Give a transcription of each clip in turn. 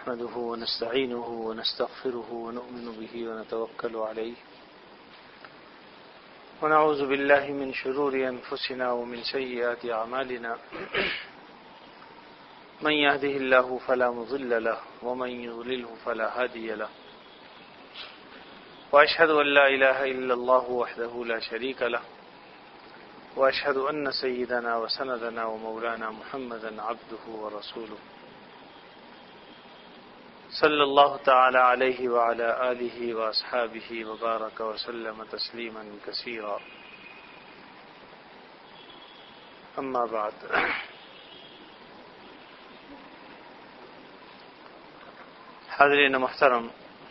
نحمده ونستعينه ونستغفره ونؤمن به ونتوكل عليه ونعوذ بالله من شرور أنفسنا ومن سيئات أعمالنا من يهده الله فلا مضل له ومن يضلله فلا هادي له وأشهد أن لا إله إلا الله وحده لا شريك له وأشهد أن سيدنا وسندنا ومولانا محمدا عبده ورسوله صلى الله تعالى عليه وعلى آله وأصحابه وبارك وسلم تسليما كثيرا أما بعد حاضرین محترم،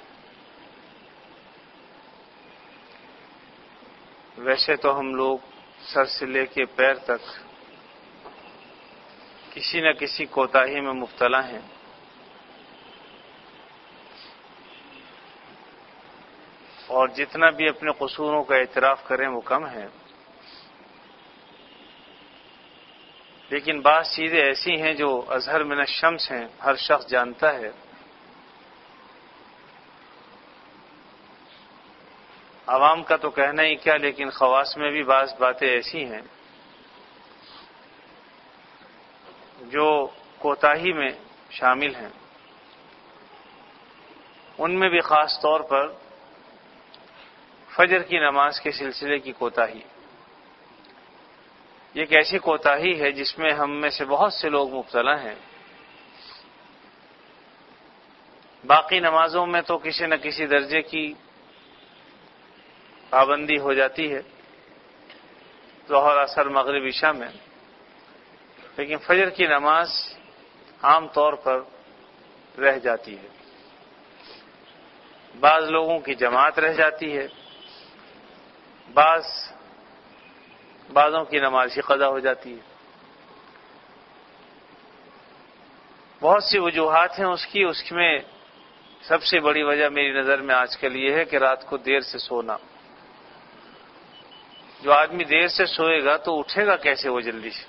ویسے تو ہم لوگ سر سے لے کے پیر تک کسی نہ کسی کوتاہی میں مبتلا ہیں، اور جتنا بھی اپنے قصوروں کا اعتراف کریں وہ کم ہے، لیکن بعض چیزیں ایسی ہیں جو اظہر من الشمس ہیں، ہر شخص جانتا ہے۔ عوام کا تو کہنا ہی کیا، لیکن خواص میں بھی بعض باتیں ایسی ہیں جو کوتاہی میں شامل ہیں، ان میں بھی خاص طور پر فجر کی نماز کے سلسلے کی کوتاہی۔ یہ ایک ایسی کوتاہی ہے جس میں ہم میں سے بہت سے لوگ مبتلا ہیں۔ باقی نمازوں میں تو کسی نہ کسی درجے کی پابندی ہو جاتی ہے، ظہر، عصر، مغرب، عشاء میں، لیکن فجر کی نماز عام طور پر رہ جاتی ہے۔ بعض لوگوں کی جماعت رہ جاتی ہے، بعضوں کی نماز ہی قضا ہو جاتی ہے۔ بہت سی وجوہات ہیں اس میں سب سے بڑی وجہ میری نظر میں آج کل یہ ہے کہ رات کو دیر سے سونا۔ جو آدمی دیر سے سوئے گا تو اٹھے گا کیسے وہ جلدی سے؟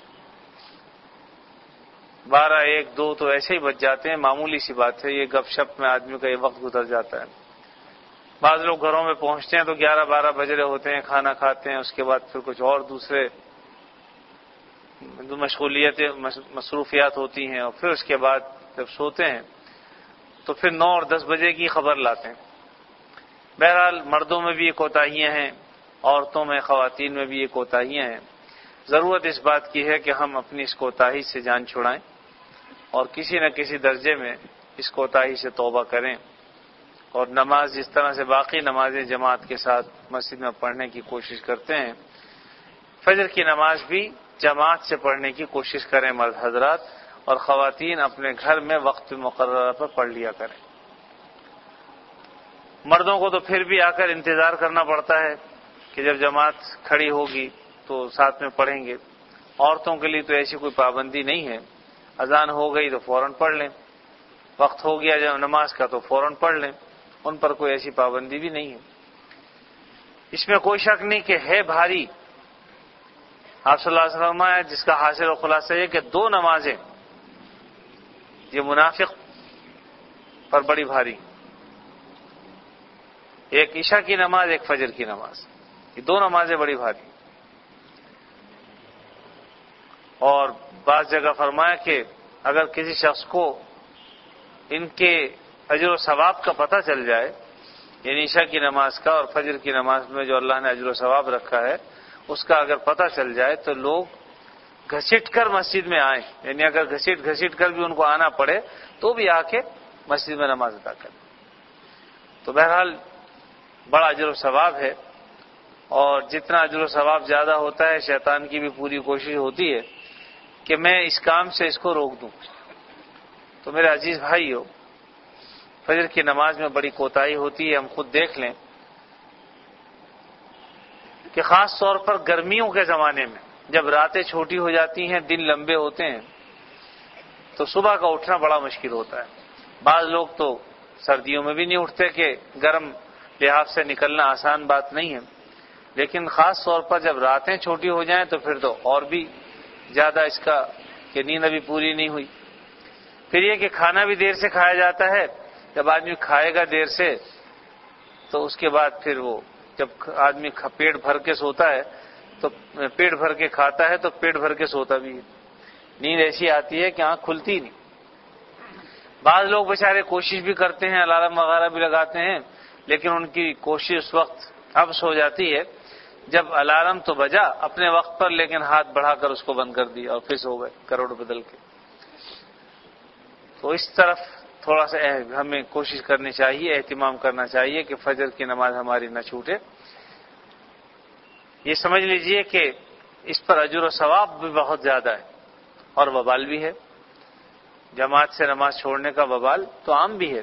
12، 1، 2 تو ایسے ہی بج جاتے ہیں، معمولی سی بات ہے، یہ گپ شپ میں آدمی کا یہ وقت گزر جاتا ہے۔ بعض لوگ گھروں میں پہنچتے ہیں تو 11، 12 بج رہے ہوتے ہیں، کھانا کھاتے ہیں، اس کے بعد پھر کچھ اور دوسرے مصروفیات ہوتی ہیں، اور پھر اس کے بعد جب سوتے ہیں تو پھر 9 اور 10 بجے کی خبر لاتے ہیں۔ بہرحال مردوں میں بھی یہ کوتاہیاں ہیں، عورتوں میں، خواتین میں بھی یہ کوتاہیاں ہیں۔ ضرورت اس بات کی ہے کہ ہم اپنی اس کوتاہی سے جان چھڑائیں اور کسی نہ کسی درجے میں اس کوتاہی سے توبہ کریں، اور نماز جس طرح سے باقی نمازیں جماعت کے ساتھ مسجد میں پڑھنے کی کوشش کرتے ہیں، فجر کی نماز بھی جماعت سے پڑھنے کی کوشش کریں مرد حضرات، اور خواتین اپنے گھر میں وقت مقررہ پر پڑھ لیا کریں۔ مردوں کو تو پھر بھی آ کر انتظار کرنا پڑتا ہے کہ جب جماعت کھڑی ہوگی تو ساتھ میں پڑھیں گے۔ عورتوں کے لیے تو ایسی کوئی پابندی نہیں ہے، اذان ہو گئی تو فوراً پڑھ لیں، وقت ہو گیا جب نماز کا تو فوراً پڑھ لیں، ان پر کوئی ایسی پابندی بھی نہیں ہے۔ اس میں کوئی شک نہیں کہ ہے بھاری۔ آپ صلی اللہ علیہ وسلم ہے جس کا حاصل و خلاصہ یہ کہ 2 نمازیں یہ منافق پر بڑی بھاری، ایک عشاء کی نماز، ایک فجر کی نماز، یہ 2 نمازیں بڑی بھاری۔ اور بعض جگہ فرمایا کہ اگر کسی شخص کو ان کے اجر و ثواب کا پتہ چل جائے، یعنی عشاء کی نماز کا اور فجر کی نماز میں جو اللہ نے اجر و ثواب رکھا ہے اس کا اگر پتہ چل جائے تو لوگ گھسٹ کر مسجد میں آئیں، یعنی اگر گھسٹ کر بھی ان کو آنا پڑے تو بھی آ کے مسجد میں نماز ادا کریں۔ تو بہرحال بڑا اجر و ثواب ہے، اور جتنا اجر و ثواب زیادہ ہوتا ہے شیطان کی بھی پوری کوشش ہوتی ہے کہ میں اس کام سے اس کو روک دوں۔ تو میرے عزیز بھائیو، فجر کی نماز میں بڑی کوتاہی ہوتی ہے۔ ہم خود دیکھ لیں کہ خاص طور پر گرمیوں کے زمانے میں جب راتیں چھوٹی ہو جاتی ہیں، دن لمبے ہوتے ہیں، تو صبح کا اٹھنا بڑا مشکل ہوتا ہے۔ بعض لوگ تو سردیوں میں بھی نہیں اٹھتے کہ گرم لحاظ سے نکلنا آسان بات نہیں ہے، لیکن خاص طور پر جب راتیں چھوٹی ہو جائیں تو پھر تو اور بھی زیادہ اس کا کہ نیند ابھی پوری نہیں ہوئی۔ پھر یہ کہ کھانا بھی دیر سے کھایا جاتا ہے. جب آدمی کھائے گا دیر سے تو اس کے بعد پھر وہ جب آدمی پیٹ بھر کے سوتا ہے تو پیٹ بھر کے کھاتا ہے تو پیٹ بھر کے سوتا بھی ہے. نیند ایسی آتی ہے کہ آنکھ کھلتی نہیں. بعض لوگ بیچارے کوشش بھی کرتے ہیں، الارم وغیرہ بھی لگاتے ہیں، لیکن ان کی کوشش اس وقت اب سو جاتی ہے جب الارم تو بجا اپنے وقت پر، لیکن ہاتھ بڑھا کر اس کو بند کر دیا اور پھر سو گئے کروڑ بدل کے. تو اس طرف تھوڑا سا ہمیں کوشش کرنی چاہیے، اہتمام کرنا چاہیے کہ فجر کی نماز ہماری نہ چھوٹے. یہ سمجھ لیجئے کہ اس پر اجر و ثواب بھی بہت زیادہ ہے اور وبال بھی ہے. جماعت سے نماز چھوڑنے کا وبال تو عام بھی ہے.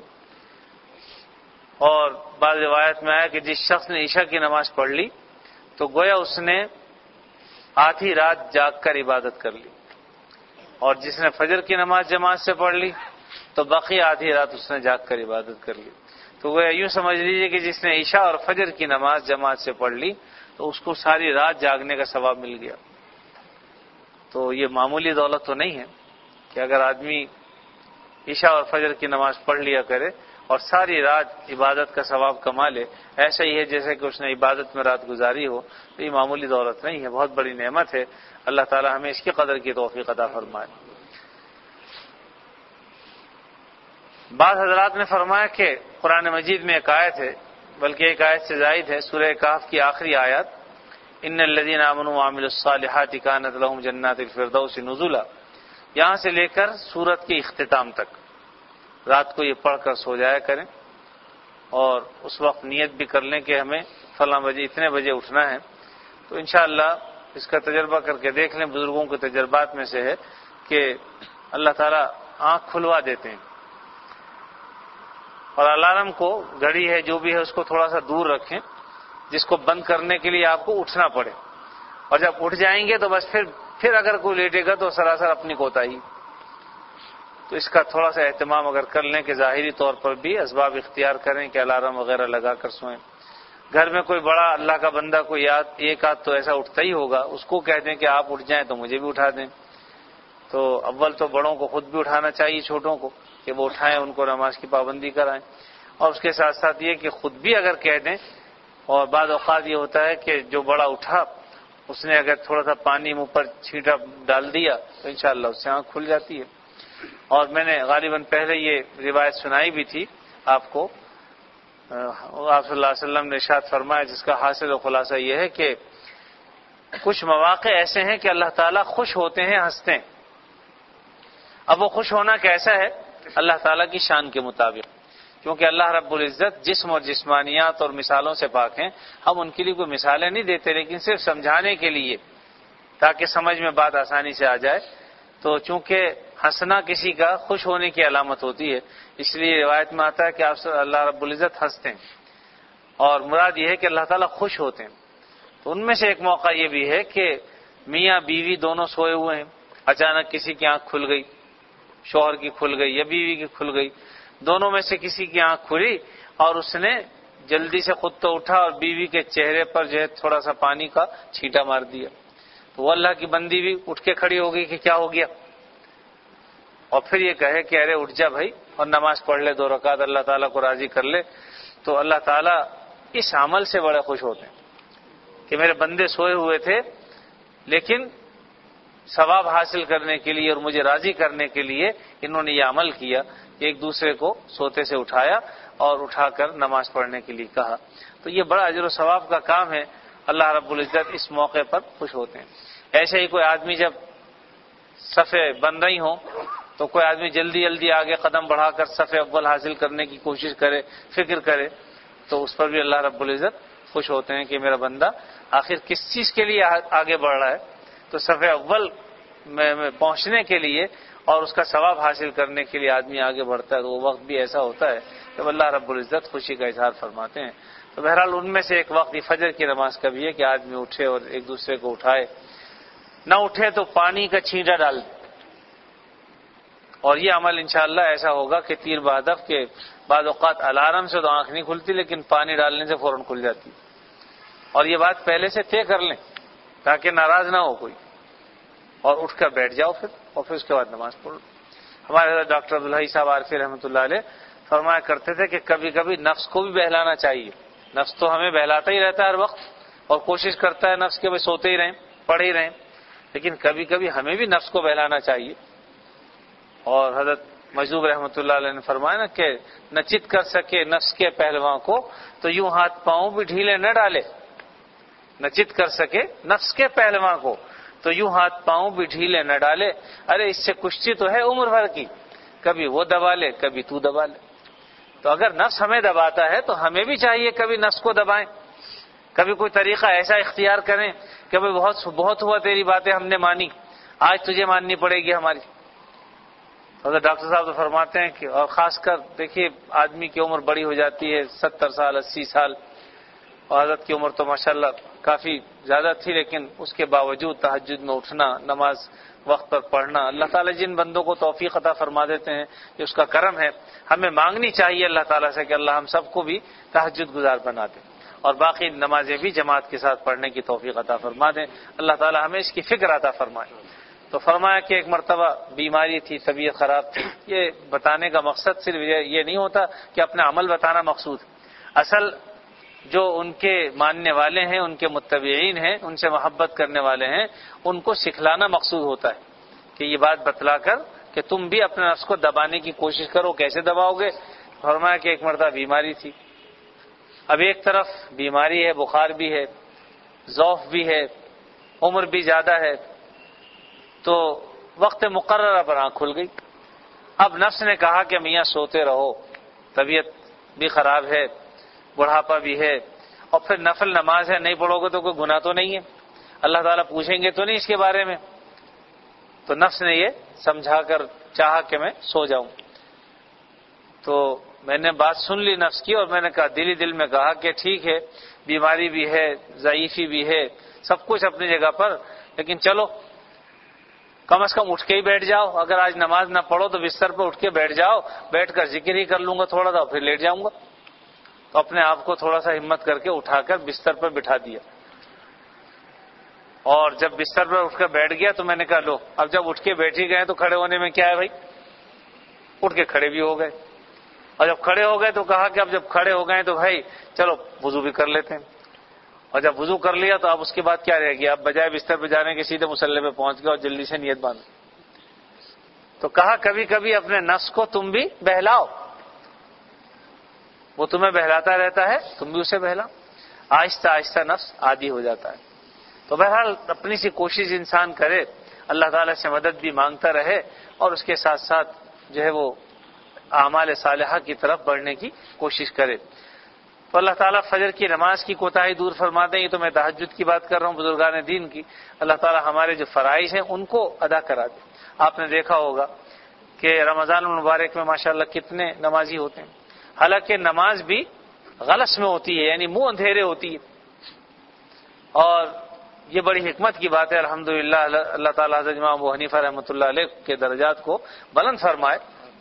اور بعض روایت میں آیا کہ جس شخص نے عشاء کی نماز پڑھ لی تو گویا اس نے آدھی رات جاگ کر عبادت کر لی، اور جس نے فجر کی نماز جماعت سے پڑھ لی تو باقی آدھی رات اس نے جاگ کر عبادت کر لی. تو گویا یوں سمجھ لیجیے کہ جس نے عشاء اور فجر کی نماز جماعت سے پڑھ لی تو اس کو ساری رات جاگنے کا ثواب مل گیا. تو یہ معمولی دولت تو نہیں ہے کہ اگر آدمی عشاء اور فجر کی نماز پڑھ لیا کرے اور ساری رات عبادت کا ثواب کما لے. ایسا ہی ہے جیسے کہ اس نے عبادت میں رات گزاری ہو. تو یہ معمولی دولت نہیں ہے، بہت بڑی نعمت ہے. اللہ تعالی ہمیں اس کی قدر کی توفیق عطا فرمائے. بعض حضرات نے فرمایا کہ قرآن مجید میں ایک آیت ہے، بلکہ ایک آیت سے زائد ہے، سورہ کہف کی آخری آیت، ان الذین آمنوا وعملوا الصالحات کانت لهم جنات الفردوس نزلا، یہاں سے لے کر سورت کے اختتام تک رات کو یہ پڑھ کر سو جایا کریں، اور اس وقت نیت بھی کر لیں کہ ہمیں فلاں بجے اتنے بجے اٹھنا ہے. تو انشاءاللہ اس کا تجربہ کر کے دیکھ لیں. بزرگوں کے تجربات میں سے ہے کہ اللہ تعالیٰ آنکھ کھلوا دیتے ہیں. اور الارم کو، گھڑی ہے جو بھی ہے، اس کو تھوڑا سا دور رکھیں جس کو بند کرنے کے لیے آپ کو اٹھنا پڑے. اور جب اٹھ جائیں گے تو بس پھر اگر کوئی لیٹے گا تو سراسر اپنی کوتاہی. تو اس کا تھوڑا سا اہتمام اگر کر لیں کہ ظاہری طور پر بھی اسباب اختیار کریں کہ الارم وغیرہ لگا کر سوئیں. گھر میں کوئی بڑا اللہ کا بندہ کوئی ایک آدھ تو ایسا اٹھتا ہی ہوگا، اس کو کہہ دیں کہ آپ اٹھ جائیں تو مجھے بھی اٹھا دیں. تو اول تو بڑوں کو خود بھی اٹھانا چاہیے چھوٹوں کو کہ وہ اٹھائیں، ان کو نماز کی پابندی کرائیں. اور اس کے ساتھ ساتھ یہ کہ خود بھی اگر کہہ دیں. اور بعض اوقات یہ ہوتا ہے کہ جو بڑا اٹھا اس نے اگر تھوڑا سا پانی منہ پر چھینٹا ڈال دیا تو انشاءاللہ اس سے آنکھ کھل جاتی ہے. اور میں نے غالباً پہلے یہ روایت سنائی بھی تھی آپ کو. آپ صلی اللہ علیہ وسلم نے ارشاد فرمایا، جس کا حاصل و خلاصہ یہ ہے کہ کچھ مواقع ایسے ہیں کہ اللہ تعالیٰ خوش ہوتے ہیں، ہنستے ہیں. اب وہ خوش ہونا کیسا ہے؟ اللہ تعالیٰ کی شان کے مطابق. کیونکہ اللہ رب العزت جسم اور جسمانیات اور مثالوں سے پاک ہیں. ہم ان کے لیے کوئی مثالیں نہیں دیتے، لیکن صرف سمجھانے کے لیے تاکہ سمجھ میں بات آسانی سے آ جائے. تو چونکہ ہنسنا کسی کا خوش ہونے کی علامت ہوتی ہے، اس لیے روایت میں آتا ہے کہ آپ اللہ رب العزت ہنستے ہیں، اور مراد یہ ہے کہ اللہ تعالیٰ خوش ہوتے ہیں. تو ان میں سے ایک موقع یہ بھی ہے کہ میاں بیوی دونوں سوئے ہوئے ہیں، اچانک کسی کی آنکھ کھل گئی، شوہر کی کھل گئی یا بیوی کی کھل گئی. دونوں میں سے کسی کی آنکھ کھلی اور اس نے جلدی سے خود تو اٹھا اور بیوی کے چہرے پر جو ہے تھوڑا سا پانی کا چھینٹا مار دیا. تو وہ اللہ کی بندی بھی اٹھ کے کھڑی ہو گئی کہ کیا ہو گیا، اور پھر یہ کہے کہ ارے اٹھ جا بھائی اور نماز پڑھ لے 2 رکعت، اللہ تعالیٰ کو راضی کر لے. تو اللہ تعالیٰ اس عمل سے بڑے خوش ہوتے ہیں کہ میرے بندے سوئے ہوئے تھے لیکن ثواب حاصل کرنے کے لیے اور مجھے راضی کرنے کے لیے انہوں نے یہ عمل کیا کہ ایک دوسرے کو سوتے سے اٹھایا اور اٹھا کر نماز پڑھنے کے لیے کہا. تو یہ بڑا اجر و ثواب کا کام ہے. اللہ رب العزت اس موقع پر خوش ہوتے ہیں. ایسے ہی کوئی آدمی جب صفیں بن رہی ہوں تو کوئی آدمی جلدی جلدی آگے قدم بڑھا کر صف اول حاصل کرنے کی کوشش کرے، فکر کرے، تو اس پر بھی اللہ رب العزت خوش ہوتے ہیں کہ میرا بندہ آخر کس چیز کے لیے آگے بڑھ رہا ہے. تو صف اول میں پہنچنے کے لیے اور اس کا ثواب حاصل کرنے کے لیے آدمی آگے بڑھتا ہے. تو وہ وقت بھی ایسا ہوتا ہے جب اللہ رب العزت خوشی کا اظہار فرماتے ہیں. تو بہرحال ان میں سے ایک وقت فجر کی نماز کا بھی ہے کہ آدمی اٹھے اور ایک دوسرے کو اٹھائے، نہ اٹھے تو پانی کا چھینٹا ڈال دے. اور یہ عمل انشاءاللہ ایسا ہوگا کہ تیر بہدف کے بعض اوقات الارم سے تو آنکھ نہیں کھلتی لیکن پانی ڈالنے سے فوراً کھل جاتی. اور یہ بات پہلے سے طے کر لیں تاکہ ناراض نہ ہو کوئی، اور اٹھ کر بیٹھ جاؤ پھر، اور پھر اس کے بعد نماز پڑھو. ہمارے حضرت ڈاکٹر عبدالحی صاحب عارفی رحمۃ اللہ علیہ فرمایا کرتے تھے کہ کبھی کبھی نفس کو بھی بہلانا چاہیے. نفس تو ہمیں بہلاتا ہی رہتا ہے ہر وقت اور کوشش کرتا ہے نفس کے بھائی سوتے ہی رہیں پڑھے ہی رہیں, لیکن کبھی کبھی ہمیں بھی نفس کو بہلانا چاہیے. اور حضرت مجذوب رحمۃ اللہ علیہ نے فرمایا نا کہ نہ چت کر سکے نفس کے پہلواں کو تو یوں ہاتھ پاؤں بھی ڈھیلے نہ ڈالے. نہ چت کر سکے نفس کے پہلواں کو تو یوں ہاتھ پاؤں بھی ڈھیلے نہ ڈالے. ارے اس سے کشتی تو ہے عمر بھر کی, کبھی وہ دبا لے کبھی تو دبا لے. تو اگر نفس ہمیں دباتا ہے تو ہمیں بھی چاہیے کبھی نفس کو دبائیں, کبھی کوئی طریقہ ایسا اختیار کریں کہ بھئی بہت ہوا تیری باتیں ہم نے مانی, آج تجھے ماننی پڑے گی ہماری. حضرت ڈاکٹر صاحب تو فرماتے ہیں کہ اور خاص کر دیکھیے آدمی کی عمر بڑی ہو جاتی ہے 70 سال 80 سال, اور حضرت کی عمر تو ماشاءاللہ کافی زیادہ تھی, لیکن اس کے باوجود تہجد میں اٹھنا, نماز وقت پر پڑھنا, اللہ تعالیٰ جن بندوں کو توفیق عطا فرما دیتے ہیں یہ اس کا کرم ہے. ہمیں مانگنی چاہیے اللہ تعالیٰ سے کہ اللہ ہم سب کو بھی تہجد گزار بنا دے اور باقی نمازیں بھی جماعت کے ساتھ پڑھنے کی توفیق عطا فرما دیں. اللہ تعالیٰ ہمیں اس کی فکر عطا فرمائے. تو فرمایا کہ ایک مرتبہ بیماری تھی, طبیعت خراب تھی. یہ بتانے کا مقصد صرف یہ نہیں ہوتا کہ اپنا عمل بتانا مقصود, اصل جو ان کے ماننے والے ہیں, ان کے متبعین ہیں, ان سے محبت کرنے والے ہیں, ان کو سکھلانا مقصود ہوتا ہے کہ یہ بات بتلا کر کہ تم بھی اپنے نفس کو دبانے کی کوشش کرو. کیسے دباؤ گے؟ فرمایا کہ ایک مرتبہ بیماری تھی. اب ایک طرف بیماری ہے, بخار بھی ہے, ضعف بھی ہے, عمر بھی زیادہ ہے, تو وقت مقررہ پر آنکھ کھل گئی. اب نفس نے کہا کہ میاں سوتے رہو, طبیعت بھی خراب ہے, بڑھاپا بھی ہے, اور پھر نفل نماز ہے, نہیں پڑھو گے تو کوئی گناہ تو نہیں ہے, اللہ تعالیٰ پوچھیں گے تو نہیں اس کے بارے میں. تو نفس نے یہ سمجھا کر چاہا کہ میں سو جاؤں. تو میں نے بات سن لی نفس کی, اور میں نے کہا دل میں کہا کہ ٹھیک ہے بیماری بھی ہے, ضعیفی بھی ہے, سب کچھ اپنی جگہ پر, لیکن چلو کم از کم اٹھ کے ہی بیٹھ جاؤ. اگر آج نماز نہ پڑھو تو بستر پہ اٹھ کے بیٹھ جاؤ, بیٹھ کر ذکر ہی کر لوں گا تھوڑا سا, پھر لیٹ جاؤں گا. تو اپنے آپ کو تھوڑا سا ہمت کر کے اٹھا کر بستر پر بٹھا دیا, اور جب بستر پر اٹھ کر بیٹھ گیا تو میں نے کہا لو, اب جب اٹھ کے بیٹھ ہی گئے تو کھڑے ہونے میں کیا ہے بھائی, اٹھ کے کھڑے بھی ہو گئے. اور جب کھڑے ہو گئے تو کہا کہ اب جب کھڑے ہو گئے تو بھائی چلو وضو بھی کر لیتے ہیں. اور جب وضو کر لیا تو اب اس کے بعد کیا رہے گی, اب بجائے بستر پہ جانے کے سیدھے مصلی پہ پہنچ گئے اور جلدی سے نیت باندھو. تو کہا کبھی کبھی اپنے نفس کو تم بھی بہلاؤ, وہ تمہیں بہلاتا رہتا ہے, تم بھی اسے بہلاؤ. آہستہ آہستہ نفس عادی ہو جاتا ہے. تو بہرحال اپنی سی کوشش انسان کرے, اللہ تعالیٰ سے مدد بھی مانگتا رہے, اور اس کے ساتھ ساتھ جو ہے وہ اعمال صالحہ کی طرف بڑھنے کی کوشش کرے. تو اللہ تعالیٰ فجر کی نماز کی کوتاہی دور فرما دیں. یہ تو میں تہجد کی بات کر رہا ہوں, بزرگان دین کی. اللہ تعالیٰ ہمارے جو فرائض ہیں ان کو ادا کرا دیں. آپ نے دیکھا ہوگا کہ رمضان المبارک میں ماشاءاللہ کتنے نمازی ہوتے ہیں, حالانکہ نماز بھی غلس میں ہوتی ہے, یعنی منہ اندھیرے ہوتی ہے. اور یہ بڑی حکمت کی بات ہے الحمدللہ. اللہ تعالیٰ حضرت امام ابو حنیفہ رحمۃ اللہ علیہ کے درجات کو بلند فرمائے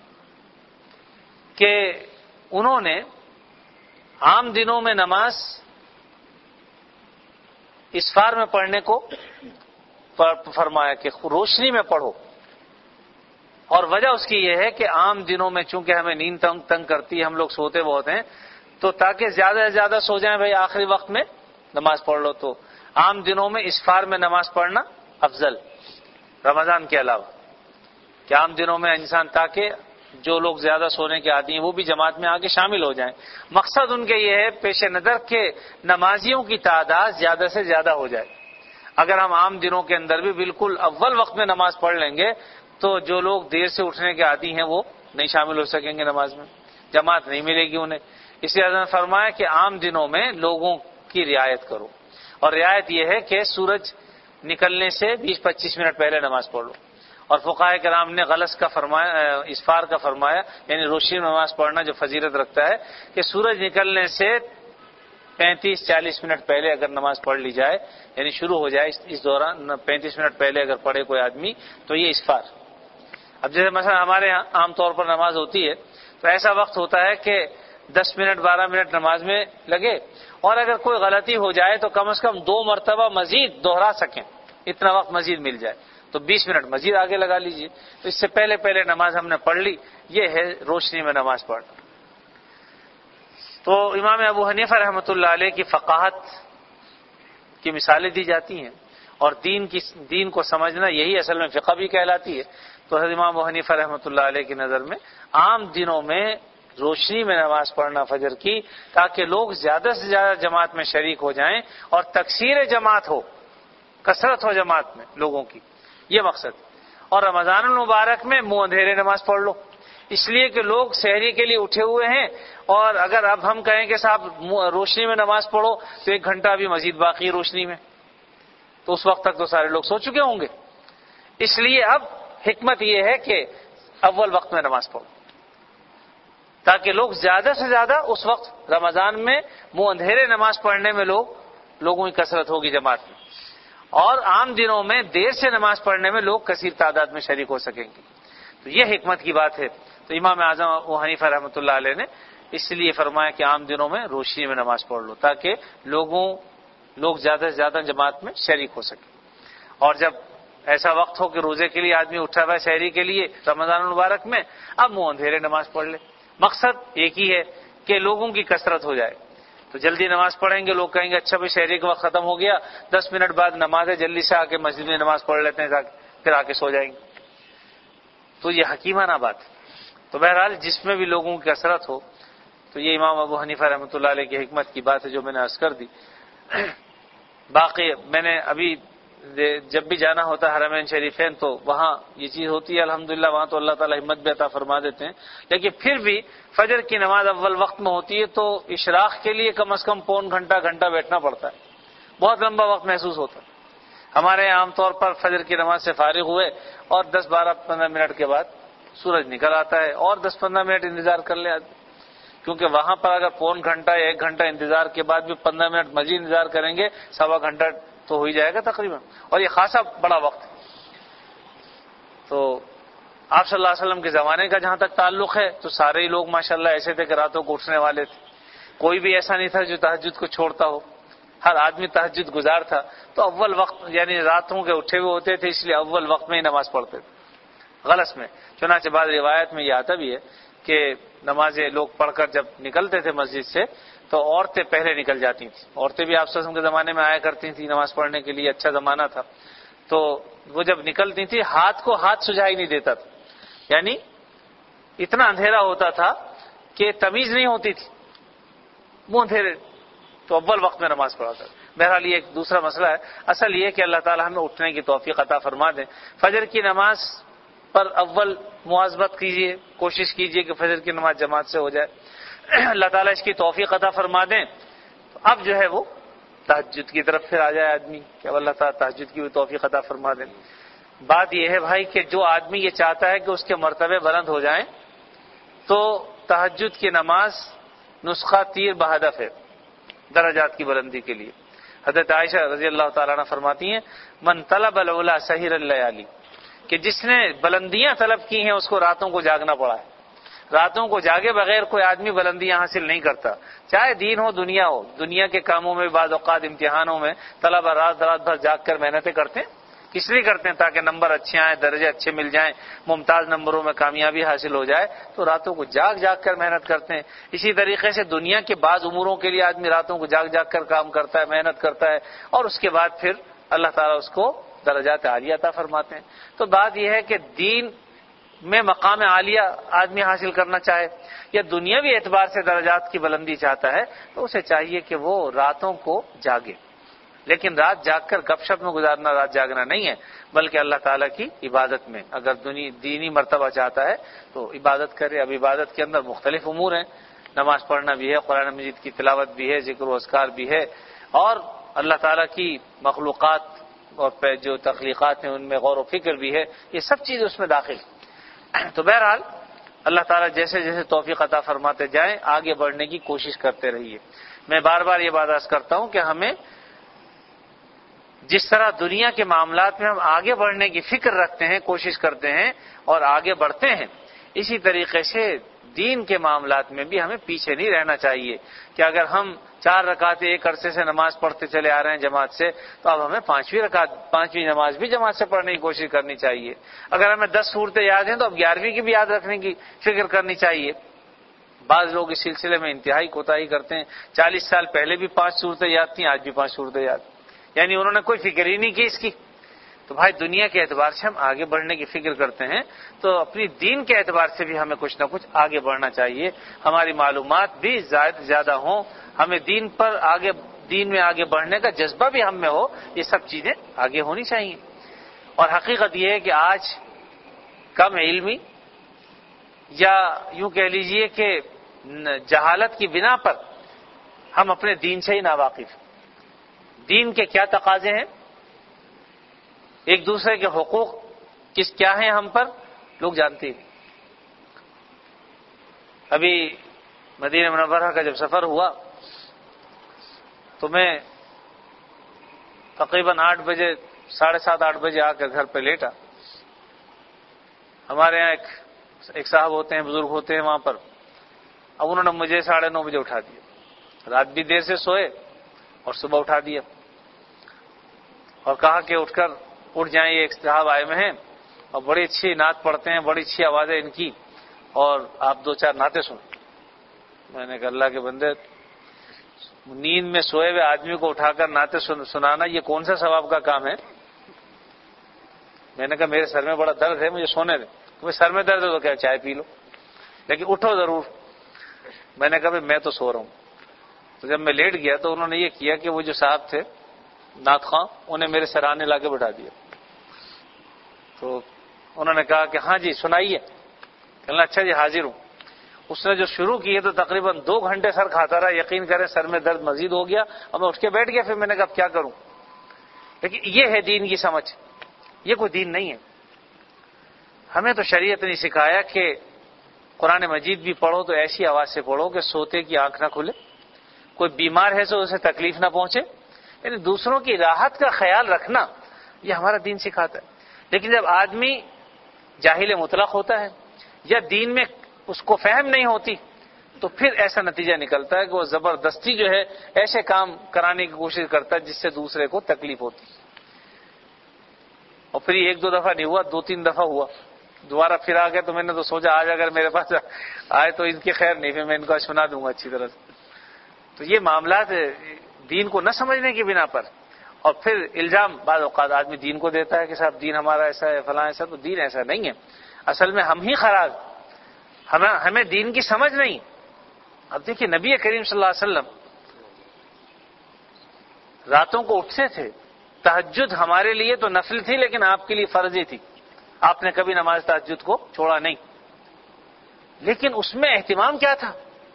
کہ انہوں نے عام دنوں میں نماز اسفار میں پڑھنے کو فرمایا کہ روشنی میں پڑھو. اور وجہ اس کی یہ ہے کہ عام دنوں میں چونکہ ہمیں نیند تنگ کرتی ہے, ہم لوگ سوتے بہت ہیں, تو تاکہ زیادہ سے زیادہ سو جائیں بھائی آخری وقت میں نماز پڑھ لو. تو عام دنوں میں اسفار میں نماز پڑھنا افضل, رمضان کے علاوہ, کہ عام دنوں میں انسان تاکہ جو لوگ زیادہ سونے کے عادی ہیں وہ بھی جماعت میں آگے شامل ہو جائیں. مقصد ان کے یہ ہے پیش نظر کہ نمازیوں کی تعداد زیادہ سے زیادہ ہو جائے. اگر ہم عام دنوں کے اندر بھی بالکل اول وقت میں نماز پڑھ لیں گے تو جو لوگ دیر سے اٹھنے کے عادی ہیں وہ نہیں شامل ہو سکیں گے نماز میں, جماعت نہیں ملے گی انہیں. اس لیے حضرت نے فرمایا کہ عام دنوں میں لوگوں کی رعایت کرو, اور رعایت یہ ہے کہ سورج نکلنے سے 20-25 منٹ پہلے نماز پڑھ لو. اور فقہاء کرام نے غلس کا فرمایا, اسفار کا فرمایا, یعنی روشنی میں نماز پڑھنا جو فضیلت رکھتا ہے کہ سورج نکلنے سے 35-40 منٹ پہلے اگر نماز پڑھ لی جائے, یعنی شروع ہو جائے اس دوران 35 منٹ پہلے اگر پڑھے کوئی آدمی تو یہ اسفار. اب جیسے مثلا ہمارے یہاں عام طور پر نماز ہوتی ہے تو ایسا وقت ہوتا ہے کہ 10 منٹ 12 منٹ نماز میں لگے, اور اگر کوئی غلطی ہو جائے تو کم از کم 2 مرتبہ مزید دوہرا سکیں, اتنا وقت مزید مل جائے. تو 20 منٹ مزید آگے لگا لیجئے. تو اس سے پہلے پہلے نماز ہم نے پڑھ لی. یہ ہے روشنی میں نماز پڑھنا. تو امام ابو حنیفہ رحمۃ اللہ علیہ کی فقاہت کی مثالیں دی جاتی ہیں، اور دین کو سمجھنا یہی اصل میں فقہ بھی کہلاتی ہے. تو حضرت امام ابو حنیفہ رحمۃ اللہ علیہ کی نظر میں عام دنوں میں روشنی میں نماز پڑھنا فجر کی، تاکہ لوگ زیادہ سے زیادہ جماعت میں شریک ہو جائیں اور تکثیر جماعت ہو، کثرت ہو جماعت میں لوگوں کی، یہ مقصد. اور رمضان المبارک میں منہ اندھیرے نماز پڑھ لو، اس لیے کہ لوگ سحری کے لیے اٹھے ہوئے ہیں، اور اگر اب ہم کہیں کہ صاحب روشنی میں نماز پڑھو تو 1 گھنٹہ ابھی مزید باقی ہے روشنی میں، تو اس وقت تک تو سارے لوگ سو چکے ہوں گے. اس لیے اب حکمت یہ ہے کہ اول وقت میں نماز پڑھو، تاکہ لوگ زیادہ سے زیادہ اس وقت رمضان میں منہ اندھیرے نماز پڑھنے میں لوگوں کی کثرت ہوگی جماعت میں، اور عام دنوں میں دیر سے نماز پڑھنے میں لوگ کثیر تعداد میں شریک ہو سکیں گے. تو یہ حکمت کی بات ہے. تو امام اعظم ابو حنیفہ رحمۃ اللہ علیہ نے اس لیے فرمایا کہ عام دنوں میں روشنی میں نماز پڑھ لو، تاکہ لوگ زیادہ سے زیادہ جماعت میں شریک ہو سکیں. اور جب ایسا وقت ہو کہ روزے کے لیے آدمی اٹھا ہوا ہے شہری کے لیے رمضان المبارک میں، اب منہ اندھیرے نماز پڑھ لے. مقصد ایک ہی ہے کہ لوگوں کی کثرت ہو جائے. تو جلدی نماز پڑھیں گے، لوگ کہیں گے اچھا بھائی شہری کا وقت ختم ہو گیا، 10 منٹ بعد نماز ہے، جلدی سے آ کے مسجد میں نماز پڑھ لیتے ہیں، پھر آ کے سو جائیں گے. تو یہ حکیمانہ بات ہے. تو بہرحال جس میں بھی لوگوں کی کثرت ہو، تو یہ امام ابو حنیفہ رحمۃ اللہ علیہ کی حکمت کی بات ہے جو میں نے عرض کر دی. باقی میں نے ابھی جب بھی جانا ہوتا ہے حرمین شریفین تو وہاں یہ چیز ہوتی ہے الحمدللہ، وہاں تو اللہ تعالیٰ ہمت بھی عطا فرما دیتے ہیں. لیکن پھر بھی فجر کی نماز اول وقت میں ہوتی ہے تو اشراق کے لیے کم از کم پون گھنٹہ بیٹھنا پڑتا ہے. بہت لمبا وقت محسوس ہوتا ہے. ہمارے یہاں عام طور پر فجر کی نماز سے فارغ ہوئے اور 10 12 15 منٹ کے بعد سورج نکل آتا ہے، اور 10 15 منٹ انتظار کر لے آدمی، کیونکہ وہاں پر اگر پون گھنٹہ یا 1 گھنٹہ انتظار کے بعد بھی 15 منٹ مزید انتظار کریں گے، 1.25 گھنٹہ تو ہو ہی جائے گا تقریباً، اور یہ خاصا بڑا وقت. تو آپ صلی اللہ علیہ وسلم کے زمانے کا جہاں تک تعلق ہے تو سارے ہی لوگ ماشاءاللہ ایسے تھے کہ راتوں کو اٹھنے والے تھے. کوئی بھی ایسا نہیں تھا جو تہجد کو چھوڑتا ہو، ہر آدمی تہجد گزار تھا. تو اول وقت یعنی راتوں کے اٹھے ہوئے ہوتے تھے، اس لیے اول وقت میں ہی نماز پڑھتے تھے غلط میں. چنانچہ بعض روایت میں یہ آتا بھی ہے کہ نمازیں لوگ پڑھ کر جب نکلتے تھے مسجد سے تو عورتیں پہلے نکل جاتی تھیں. عورتیں بھی آپ صلی اللہ علیہ وسلم کے زمانے میں آیا کرتی تھیں نماز پڑھنے کے لیے، اچھا زمانہ تھا. تو وہ جب نکلتی تھی ہاتھ سجھائی نہیں دیتا تھا، یعنی اتنا اندھیرا ہوتا تھا کہ تمیز نہیں ہوتی تھی، منہ اندھیرے. تو اول وقت میں نماز پڑھا تھا. بہرحال یہ ایک دوسرا مسئلہ ہے. اصل یہ کہ اللہ تعالیٰ ہمیں اٹھنے کی توفیق عطا فرما دیں. فجر کی نماز پر اول مواظبت کیجیے، کوشش کیجیے کہ فجر کی نماز جماعت سے ہو جائے. اللہ تعالیٰ اس کی توفیق عطا فرما دیں تو اب جو ہے وہ تہجد کی طرف پھر آ جائے آدمی کہ اب اللہ تعالیٰ تہجد کی بھی توفیق عطا فرما دیں. بات یہ ہے بھائی کہ جو آدمی یہ چاہتا ہے کہ اس کے مرتبے بلند ہو جائیں تو تہجد کی نماز نسخہ تیر بہدف ہے درجات کی بلندی کے لیے. حضرت عائشہ رضی اللہ تعالیٰ عنہ فرماتی ہیں من طلب العلا سحر اللیالی، کہ جس نے بلندیاں طلب کی ہیں اس کو راتوں کو جاگنا پڑا ہے. راتوں کو جاگے بغیر کوئی آدمی بلندیاں حاصل نہیں کرتا، چاہے دین ہو دنیا ہو. دنیا کے کاموں میں بعض اوقات امتحانوں میں طلبہ رات بھر جاگ کر محنتیں کرتے ہیں. کس لیے کرتے ہیں؟ تاکہ نمبر اچھے آئیں، درجے اچھے مل جائیں، ممتاز نمبروں میں کامیابی حاصل ہو جائے. تو راتوں کو جاگ کر محنت کرتے ہیں. اسی طریقے سے دنیا کے بعض اموروں کے لیے آدمی راتوں کو جاگ کر کام کرتا ہے، محنت کرتا ہے، اور اس کے بعد پھر اللہ تعالیٰ اس کو درجات عالیہ عطا فرماتے ہیں. تو بات یہ ہے کہ دین میں مقام عالیہ آدمی حاصل کرنا چاہے یا دنیاوی اعتبار سے درجات کی بلندی چاہتا ہے تو اسے چاہیے کہ وہ راتوں کو جاگے. لیکن رات جاگ کر گپ شپ میں گزارنا رات جاگنا نہیں ہے، بلکہ اللہ تعالیٰ کی عبادت میں. اگر دینی مرتبہ چاہتا ہے تو عبادت کرے. اب عبادت کے اندر مختلف امور ہیں، نماز پڑھنا بھی ہے، قرآن مجید کی تلاوت بھی ہے، ذکر و اذکار بھی ہے، اور اللہ تعالیٰ کی مخلوقات اور جو تخلیقات ہیں ان میں غور و فکر بھی ہے. یہ سب چیز اس میں داخل. تو بہرحال اللہ تعالیٰ جیسے جیسے توفیق عطا فرماتے جائیں آگے بڑھنے کی کوشش کرتے رہیے. میں بار بار یہ بات عرض کرتا ہوں کہ ہمیں جس طرح دنیا کے معاملات میں ہم آگے بڑھنے کی فکر رکھتے ہیں، کوشش کرتے ہیں اور آگے بڑھتے ہیں، اسی طریقے سے دین کے معاملات میں بھی ہمیں پیچھے نہیں رہنا چاہیے کہ اگر ہم 4 رکعتیں ایک عرصے سے نماز پڑھتے چلے آ رہے ہیں جماعت سے، تو اب ہمیں 5ویں نماز بھی جماعت سے پڑھنے کی کوشش کرنی چاہیے۔ اگر ہمیں 10 صورتیں یاد ہیں تو اب 11ویں کی بھی یاد رکھنے کی فکر کرنی چاہیے۔ بعض لوگ اس سلسلے میں انتہائی کوتاہی کرتے ہیں۔ 40 سال پہلے بھی 5 صورتیں یاد تھیں، آج بھی 5 صورتیں یاد، یعنی انہوں نے کوئی فکر ہی نہیں کی اس کی۔ تو بھائی دنیا کے اعتبار سے ہم آگے بڑھنے کی فکر کرتے ہیں تو اپنی دین کے اعتبار سے بھی ہمیں کچھ نہ کچھ آگے بڑھنا چاہیے، ہماری معلومات بھی زیادہ ہوں، ہمیں دین میں آگے بڑھنے کا جذبہ بھی ہم میں ہو، یہ سب چیزیں آگے ہونی چاہیے۔ اور حقیقت یہ ہے کہ آج کم علمی یا یوں کہہ لیجئے کہ جہالت کی بنا پر ہم اپنے دین سے ہی ناواقف، دین کے کیا تقاضے ہیں، ایک دوسرے کے حقوق کیا ہیں ہم پر، لوگ جانتے ہیں۔ ابھی مدینہ منورہ کا جب سفر ہوا تو میں تقریباً 8 بجے 7:30 8 بجے آ کر گھر پہ لیٹا۔ ہمارے یہاں ایک صاحب ہوتے ہیں، بزرگ ہوتے ہیں وہاں پر، اب انہوں نے مجھے 9:30 بجے اٹھا دیا، رات بھی دیر سے سوئے اور صبح اٹھا دیا اور کہا کہ اٹھ جائیں، یہ ایک صاحب آئے ہوئے ہیں اور بڑی اچھی نعت پڑھتے ہیں، بڑی اچھی آواز ہے ان کی، اور آپ 2-4 نعتیں سنیں۔ میں نے کہا اللہ کے بندے، نیند میں سوئے ہوئے آدمی کو اٹھا کر نعتیں سنانا یہ کون سا ثواب کا کام ہے؟ میں نے کہا میرے سر میں بڑا درد ہے، مجھے سونے دیں۔ تمہیں سر میں درد ہے تو کیا چائے پی لو، لیکن اٹھو ضرور۔ میں نے کہا میں تو سو رہا ہوں۔ تو جب میں لیٹ گیا تو انہوں نے یہ کیا کہ وہ جو صاحب تھے نعت خواں، انہیں میرے سرانے لا کے بٹھا دیا۔ تو انہوں نے کہا کہ ہاں جی سنائیے۔ کہنا اچھا جی حاضر ہوں۔ اس نے جو شروع کیے تو تقریباً 2 گھنٹے سر کھاتا رہا، یقین کریں سر میں درد مزید ہو گیا اور میں اٹھ کے بیٹھ گیا۔ پھر میں نے کہا اب کیا کروں، لیکن یہ ہے دین کی سمجھ، یہ کوئی دین نہیں ہے۔ ہمیں تو شریعت نے سکھایا کہ قرآن مجید بھی پڑھو تو ایسی آواز سے پڑھو کہ سوتے کی آنکھ نہ کھلے، کوئی بیمار ہے تو اسے تکلیف نہ پہنچے، یعنی دوسروں کی راحت کا خیال رکھنا یہ ہمارا دین سکھاتا ہے۔ لیکن جب آدمی جاہل مطلق ہوتا ہے یا دین میں اس کو فہم نہیں ہوتی تو پھر ایسا نتیجہ نکلتا ہے کہ وہ زبردستی جو ہے ایسے کام کرانے کی کوشش کرتا ہے جس سے دوسرے کو تکلیف ہوتی، اور پھر 1-2 دفعہ نہیں ہوا، 2-3 دفعہ ہوا، دوبارہ پھر آ گیا تو میں نے تو سوچا آج اگر میرے پاس آئے تو ان کی خیر نہیں، پھر میں ان کو سنا دوں گا اچھی طرح سے۔ تو یہ معاملات دین کو نہ سمجھنے کی بنا پر، اور پھر الزام بعض اوقات آدمی دین کو دیتا ہے کہ صاحب دین ہمارا ایسا ہے فلاں ایسا، تو دین ایسا نہیں ہے، اصل میں ہم ہی خراب، ہمیں دین کی سمجھ نہیں۔ اب دیکھیے نبی کریم صلی اللہ علیہ وسلم راتوں کو اٹھتے تھے، تہجد ہمارے لیے تو نفل تھی لیکن آپ کے لیے فرضی تھی، آپ نے کبھی نماز تہجد کو چھوڑا نہیں، لیکن اس میں اہتمام کیا تھا؟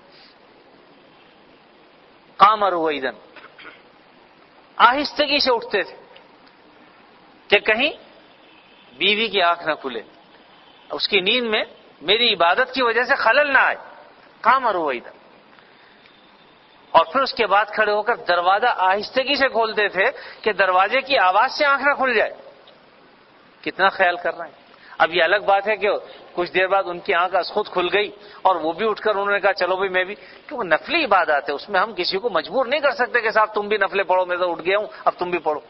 قام رویدن، آہستگی سے اٹھتے تھے کہ کہیں بیوی کی آنکھ نہ کھلے، اس کی نیند میں میری عبادت کی وجہ سے خلل نہ آئے، قام رویدن۔ اور پھر اس کے بعد کھڑے ہو کر دروازہ آہستگی سے کھولتے تھے کہ دروازے کی آواز سے آنکھ نہ کھل جائے۔ کتنا خیال کر رہے ہیں۔ اب یہ الگ بات ہے کہ کچھ دیر بعد ان کی آنکھ از خود کھل گئی اور وہ بھی اٹھ کر انہوں نے کہا چلو بھائی میں بھی، کیونکہ نفلی عبادات ہے، اس میں ہم کسی کو مجبور نہیں کر سکتے کہ صاحب تم بھی نفلیں پڑھو، میں تو اٹھ گیا ہوں اب تم بھی پڑھو۔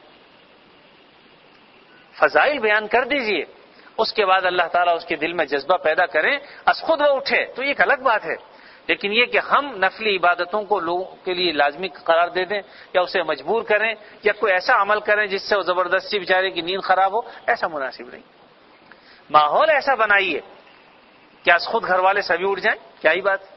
فضائل بیان کر دیجئے، اس کے بعد اللہ تعالیٰ اس کے دل میں جذبہ پیدا کریں، از خود وہ اٹھے تو یہ ایک الگ بات ہے، لیکن یہ کہ ہم نفلی عبادتوں کو لوگوں کے لیے لازمی قرار دے دیں یا اسے مجبور کریں یا کوئی ایسا عمل کریں جس سے وہ زبردستی بیچارے کی نیند خراب ہو، ایسا مناسب نہیں۔ ماحول ایسا بنائیے کہ آج خود گھر والے سبھی اٹھ جائیں، کیا ہی بات۔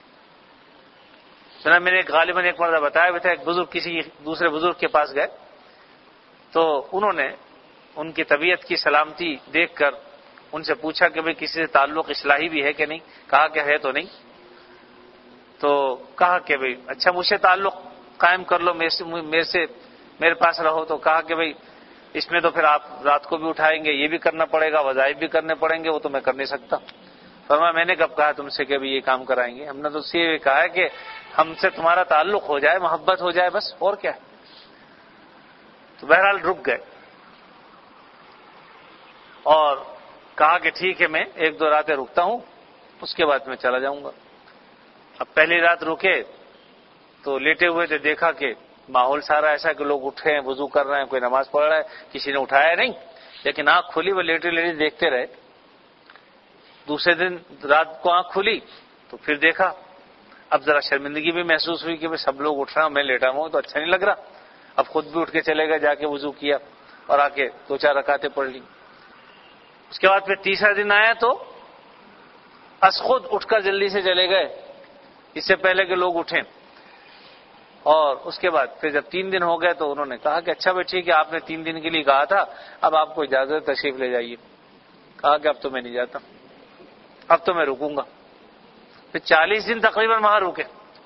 سنا میں نے غالباً ایک مرتبہ بتایا بھی تھا، ایک بزرگ کسی دوسرے بزرگ کے پاس گئے تو انہوں نے ان کی طبیعت کی سلامتی دیکھ کر ان سے پوچھا کہ بھئی کسی سے تعلق اصلاحی بھی ہے کہ نہیں، کہا کہ ہے تو نہیں، تو کہا کہ بھئی اچھا مجھ سے تعلق قائم کر لو، میرے پاس رہو، تو کہا کہ بھئی اس میں تو پھر آپ رات کو بھی اٹھائیں گے، یہ بھی کرنا پڑے گا، وظائف بھی کرنے پڑیں گے، وہ تو میں کر نہیں سکتا۔ فرمایا میں نے کب کہا تم سے کہ یہ کام کرائیں گے، ہم نے تو یہ کہا ہے کہ ہم سے تمہارا تعلق ہو جائے، محبت ہو جائے، بس اور کیا۔ تو بہرحال رک گئے اور کہا کہ ٹھیک ہے میں 1-2 راتیں رکتا ہوں۔ اس کے بعد میں چلا جاؤں گا۔ اب پہلی رات رکے تو لیٹے ہوئے تھے، دیکھا کہ ماحول سارا ایسا کہ لوگ اٹھے ہیں، وضو کر رہے ہیں، کوئی نماز پڑھ رہا ہے، کسی نے اٹھایا نہیں، لیکن آنکھ کھلی، وہ لیٹے لیٹے دیکھتے رہے۔ دوسرے دن رات کو آنکھ کھلی تو پھر دیکھا، اب ذرا شرمندگی بھی محسوس ہوئی کہ سب لوگ اٹھ رہے ہیں، میں لیٹا ہوں تو اچھا نہیں لگ رہا۔ اب خود بھی اٹھ کے چلے گئے، جا کے وضو کیا اور آ کے 2-4 رکعتیں پڑھ لی۔ اس کے بعد پھر تیسرا دن آیا تو از خود اٹھ کر جلدی سے چلے گئے، اس سے پہلے کہ لوگ اٹھیں۔ اور اس کے بعد پھر جب 3 دن ہو گئے تو انہوں نے کہا کہ اچھا بھائی ٹھیک ہے، آپ نے 3 دن کے لیے کہا تھا، اب آپ کو اجازت ہے، تشریف لے جائیے۔ کہا کہ اب تو میں نہیں جاتا، اب تو میں رکوں گا۔ پھر 40 دن تقریباً وہاں رکے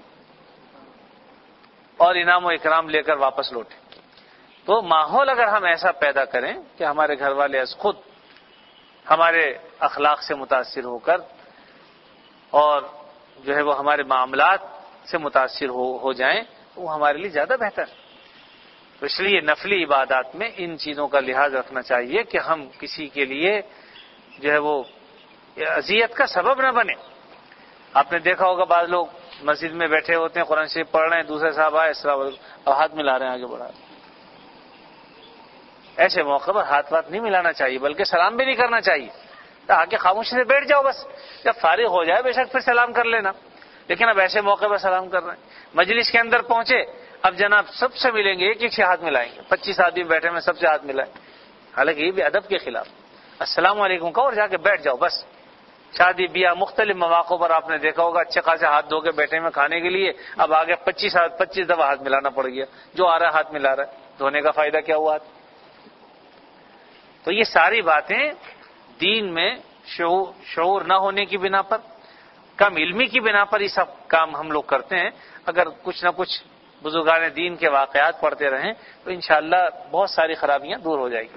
اور انعام و اکرام لے کر واپس لوٹے۔ تو ماحول اگر ہم ایسا پیدا کریں کہ ہمارے گھر والے از خود ہمارے اخلاق سے متاثر ہو کر اور جو ہے وہ ہمارے معاملات سے متاثر ہو جائیں، تو وہ ہمارے لیے زیادہ بہتر ہے۔ تو اس لیے نفلی عبادات میں ان چیزوں کا لحاظ رکھنا چاہیے کہ ہم کسی کے لیے جو ہے وہ اذیت کا سبب نہ بنے۔ آپ نے دیکھا ہوگا بعض لوگ مسجد میں بیٹھے ہوتے ہیں، قرآن شریف پڑھ رہے ہیں، دوسرے صاحب آئے السلام علیکم، اب ہاتھ ملا رہے ہیں، آگے بڑھا رہے ہیں۔ ایسے موقع پر ہاتھ نہیں ملانا چاہیے، بلکہ سلام بھی نہیں کرنا چاہیے۔ آگے خاموشی سے بیٹھ جاؤ، بس جب فارغ ہو جائے بے شک پھر سلام کر لینا، لیکن اب ایسے موقع پر سلام کر رہے ہیں۔ مجلس کے اندر پہنچے، اب جناب سب سے ملیں گے، ایک سے ہاتھ ملائیں گے، 25 آدمی بیٹھے میں سب سے ہاتھ ملائیں، حالانکہ یہ بھی ادب کے خلاف۔ السلام علیکم کہو اور جا کے بیٹھ جاؤ بس۔ شادی بیاہ مختلف مواقع پر آپ نے دیکھا ہوگا اچھے خاصے ہاتھ دھو کے بیٹھے میں کھانے کے لیے، اب آگے 25 دفعہ ہاتھ ملانا پڑ گیا، جو آ رہا ہے ہاتھ ملا رہا ہے، دھونے کا فائدہ کیا ہوا؟ تو یہ ساری باتیں دین میں شعور نہ ہونے کی بنا پر، کم علمی کی بنا پر یہ سب کام ہم لوگ کرتے ہیں۔ اگر کچھ نہ کچھ بزرگان دین کے واقعات پڑھتے رہیں تو انشاءاللہ بہت ساری خرابیاں دور ہو جائیں گی۔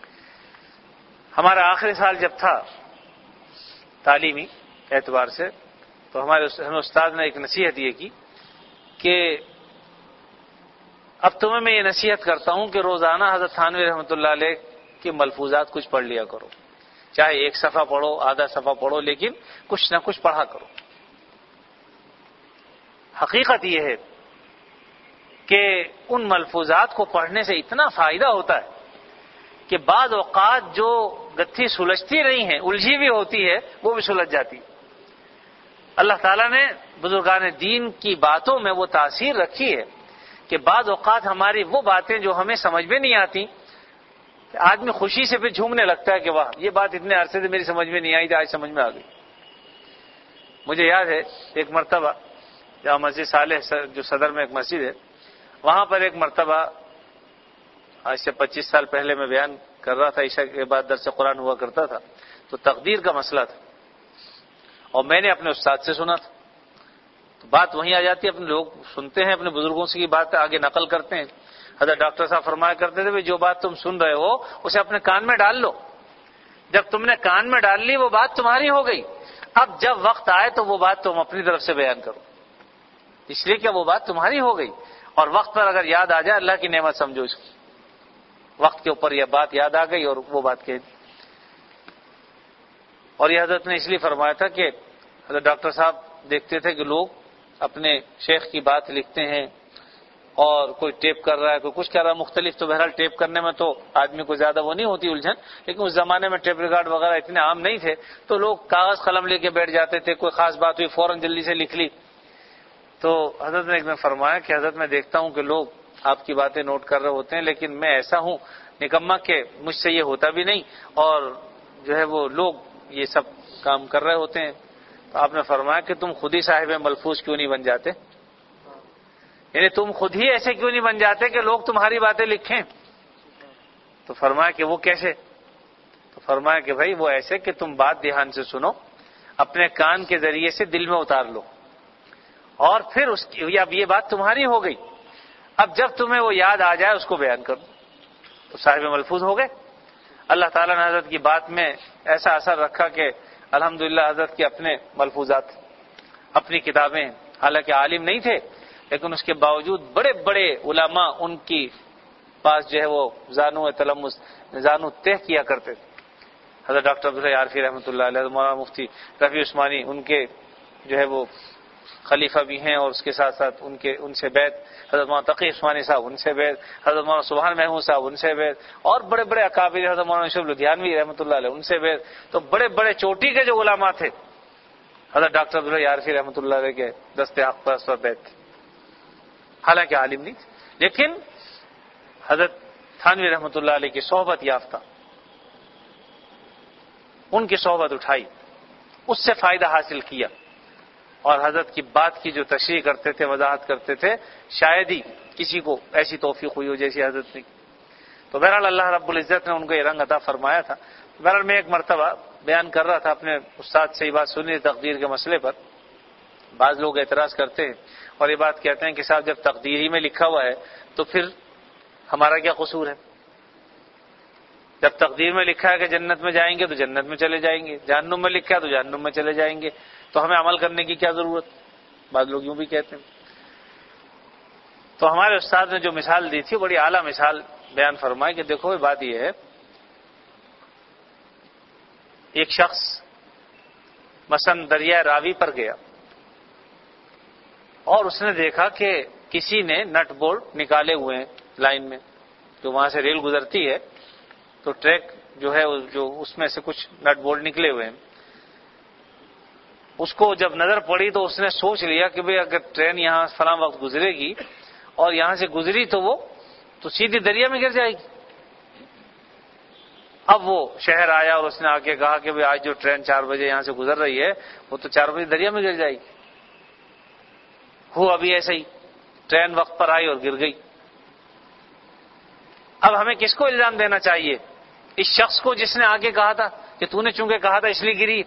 ہمارا آخری سال جب تھا تعلیمی اعتبار سے، تو ہمیں استاد نے ایک نصیحت یہ کی کہ اب تمہیں میں یہ نصیحت کرتا ہوں کہ روزانہ حضرت تھانوی رحمۃ اللہ علیہ کے ملفوظات کچھ پڑھ لیا کرو، چاہے 1 صفحہ پڑھو، آدھا صفحہ پڑھو، لیکن کچھ نہ کچھ پڑھا کرو۔ حقیقت یہ ہے کہ ان ملفوظات کو پڑھنے سے اتنا فائدہ ہوتا ہے کہ بعض اوقات جو گتھی سلجھتی نہیں ہے، الجھی بھی ہوتی ہے، وہ بھی سلجھ جاتی ہے۔ اللہ تعالیٰ نے بزرگان دین کی باتوں میں وہ تاثیر رکھی ہے کہ بعض اوقات ہماری وہ باتیں جو ہمیں سمجھ میں نہیں آتی، آدمی خوشی سے پھر جھومنے لگتا ہے کہ واہ یہ بات اتنے عرصے سے میری سمجھ میں نہیں آئی تھی، آج سمجھ میں آ گئی۔ مجھے یاد ہے ایک مرتبہ جہاں مسجد صالح جو صدر میں ایک مسجد ہے، وہاں پر ایک مرتبہ آج سے 25 سال پہلے میں بیان کر رہا تھا، عشاء کے بعد درس قرآن ہوا کرتا تھا، تو تقدیر کا مسئلہ تھا اور میں نے اپنے استاد سے سنا تھا۔ تو بات وہیں آ جاتی ہے، اپنے لوگ سنتے ہیں، اپنے بزرگوں سے کی بات آگے نقل کرتے ہیں۔ حضرت ڈاکٹر صاحب فرمایا کرتے تھے جو بات تم سن رہے ہو اسے اپنے کان میں ڈال لو، جب تم نے کان میں ڈال لی وہ بات تمہاری ہو گئی، اب جب وقت آئے تو وہ بات تم اپنی طرف سے بیان کرو، اس لیے کہ وہ بات تمہاری ہو گئی، اور وقت پر اگر یاد آ جائے اللہ کی نعمت سمجھو اس کو، وقت کے اوپر یہ بات یاد آ گئی اور وہ بات کہہ دی۔ اور یہ حضرت نے اس لیے فرمایا تھا کہ حضرت ڈاکٹر صاحب دیکھتے تھے کہ لوگ اپنے شیخ کی بات لکھتے ہیں اور کوئی ٹیپ کر رہا ہے، کوئی کچھ کر رہا ہے مختلف، تو بہرحال ٹیپ کرنے میں تو آدمی کو زیادہ وہ نہیں ہوتی الجھن، لیکن اس زمانے میں ٹیپ ریکارڈ وغیرہ اتنے عام نہیں تھے، تو لوگ کاغذ قلم لے کے بیٹھ جاتے تھے، کوئی خاص بات ہوئی فوراً جلدی سے لکھ لی۔ تو حضرت نے ایک دن فرمایا کہ حضرت میں دیکھتا ہوں کہ لوگ آپ کی باتیں نوٹ کر رہے ہوتے ہیں، لیکن میں ایسا ہوں نکما کہ مجھ سے یہ ہوتا بھی نہیں، اور جو ہے وہ لوگ یہ سب کام کر رہے ہوتے ہیں۔ تو آپ نے فرمایا کہ تم خود ہی صاحب ملفوظ کیوں نہیں بن جاتے، یعنی تم خود ہی ایسے کیوں نہیں بن جاتے کہ لوگ تمہاری باتیں لکھیں؟ تو فرمایا کہ وہ کیسے؟ تو فرمایا کہ بھائی وہ ایسے کہ تم بات دھیان سے سنو، اپنے کان کے ذریعے سے دل میں اتار لو، اور پھر اب یہ بات تمہاری ہو گئی، اب جب تمہیں وہ یاد آ جائے اس کو بیان کرو، تو صاحب ملفوظ ہو گئے۔ اللہ تعالیٰ نے حضرت کی بات میں ایسا اثر رکھا کہ الحمدللہ حضرت کے اپنے ملفوظات، اپنی کتابیں، حالانکہ عالم نہیں تھے لیکن اس کے باوجود بڑے بڑے علماء ان کی پاس جو ہے وہ زانو تلمس، زانو تہ کیا کرتے تھے۔ حضرت ڈاکٹر عبداللہ عارفی رحمۃ اللہ علیہ، مولانا مفتی رفیع عثمانی، ان کے جو ہے وہ خلیفہ بھی ہیں، اور اس کے ساتھ ساتھ ان سے بیعت حضرت مولانا تقی عثمانی صاحب، ان سے بیعت حضرت مولانا سبحان محمود صاحب، ان سے بیعت، اور بڑے بڑے اکابر حضرت مولانا یوسف لدھیانوی رحمۃ اللہ علیہ، ان سے بیعت. تو بڑے بڑے چوٹی کے جو علماء تھے حضرت ڈاکٹر عبداللہ عارفی رحمۃ اللہ علیہ کے دست حق پر بیعت تھی، حالانکہ عالم نہیں تھے، لیکن حضرت تھانوی رحمۃ اللہ علیہ کی صحبت یافتہ، ان کی صحبت اٹھائی، اس سے فائدہ حاصل کیا، اور حضرت کی بات کی جو تشریح کرتے تھے، وضاحت کرتے تھے، شاید ہی کسی کو ایسی توفیق ہوئی ہو جیسی حضرت نے. تو بہرحال اللہ رب العزت نے ان کو یہ رنگ عطا فرمایا تھا. بہرحال میں ایک مرتبہ بیان کر رہا تھا اپنے استاد سے یہ بات سنی تقدیر کے مسئلے پر. بعض لوگ اعتراض کرتے ہیں اور یہ بات کہتے ہیں کہ صاحب جب تقدیر ہی میں لکھا ہوا ہے تو پھر ہمارا کیا قصور ہے؟ جب تقدیر میں لکھا ہے کہ جنت میں جائیں گے تو جنت میں چلے جائیں گے، جہنم میں لکھا ہے تو جہنم میں چلے جائیں گے، تو ہمیں عمل کرنے کی کیا ضرورت؟ بعض لوگ یوں بھی کہتے ہیں. تو ہمارے استاد نے جو مثال دی تھی بڑی اعلیٰ مثال بیان فرمائی کہ دیکھو بات یہ ہے، ایک شخص مثلا دریا راوی پر گیا اور اس نے دیکھا کہ کسی نے نٹ بولٹ نکالے ہوئے ہیں لائن میں، جو وہاں سے ریل گزرتی ہے تو ٹریک جو ہے جو اس میں سے کچھ نٹ بولٹ نکلے ہوئے ہیں. اس کو جب نظر پڑی تو اس نے سوچ لیا کہ بھئی اگر ٹرین یہاں فلاں وقت گزرے گی اور یہاں سے گزری تو وہ تو سیدھی دریا میں گر جائے گی. اب وہ شہر آیا اور اس نے آ کے کہا کہ بھئی آج جو ٹرین 4 بجے یہاں سے گزر رہی ہے وہ تو 4 بجے دریا میں گر جائے گی. ہوا ابھی ایسا ہی، ٹرین وقت پر آئی اور گر گئی. اب ہمیں کس کو الزام دینا چاہیے؟ اس شخص کو جس نے آگے کہا تھا کہ تو نے چونکہ کہا تھا اس لیے گری،